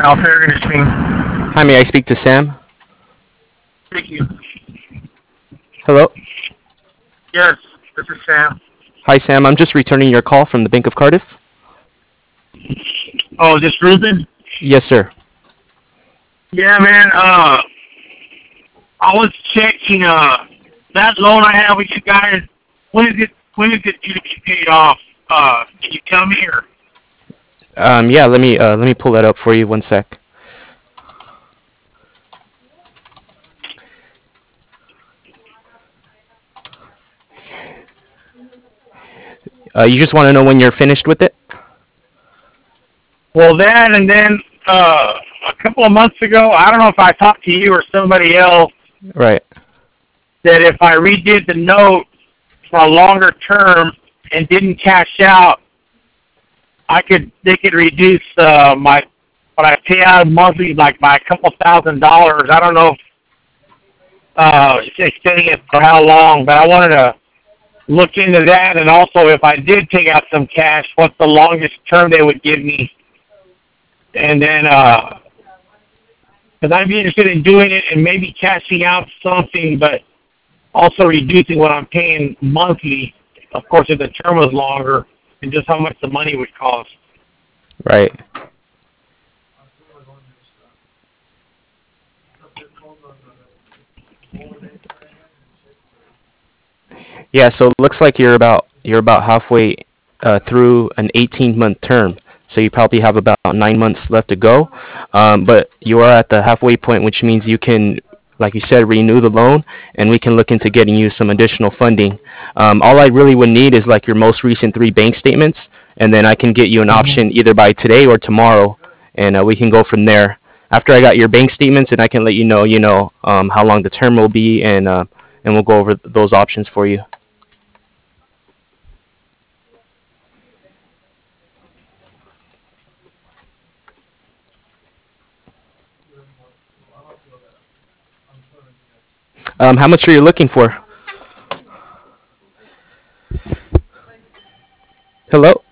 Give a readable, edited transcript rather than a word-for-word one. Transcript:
Al Farragut speaking. Hi, may I speak to Sam? Thank you. Hello? Yes, this is Sam. Hi, Sam. I'm just returning your call from the Bank of Cardiff. Oh, this Ruben? Yes, sir. Yeah, man. I was checking. That loan I have with you guys. When is it due to be paid off? Can you tell me or? Yeah, let me pull that up for you. One sec. You just want to know when you're finished with it? Well, that and then a couple of months ago, I don't know if I talked to you or somebody else Right. that if I redid the note for a longer term and didn't cash out, they could reduce my what I pay out monthly like by a couple $1,000. I don't know if extending it for how long, but I wanted to look into that and also if I did take out some cash, what's the longest term they would give me, and then because I'd be interested in doing it and maybe cashing out something, but also reducing what I'm paying monthly. Of course, if the term was longer, and just how much the money would cost. Right. Yeah, so it looks like you're about halfway through an 18-month term. So you probably have about 9 months left to go. But you are at the halfway point, which means you can, like you said, renew the loan, and we can look into getting you some additional funding. All I really would need is like your most recent three bank statements, and then I can get you an Hmm. option either by today or tomorrow, and we can go from there. After I got your bank statements, and I can let you know, how long the term will be, and we'll go over those options for you. How much are you looking for? Hello?